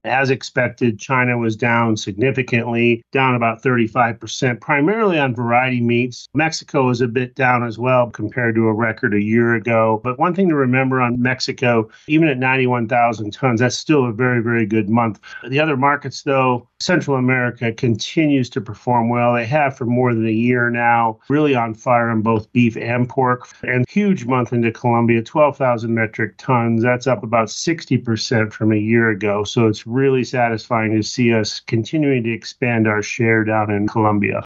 As expected, China was down significantly, down about 35%, primarily on variety meats. Mexico was a bit down as well compared to a record a year ago. But one thing to remember on Mexico, even at 91,000 tons, that's still a very, very good month. The other markets, though, Central America continues to perform well. They have for more than a year now, really on fire in both beef and pork. And huge month into Colombia, 12,000 metric tons. That's up about 60% from a year ago. So it's really satisfying to see us continuing to expand our share down in Colombia.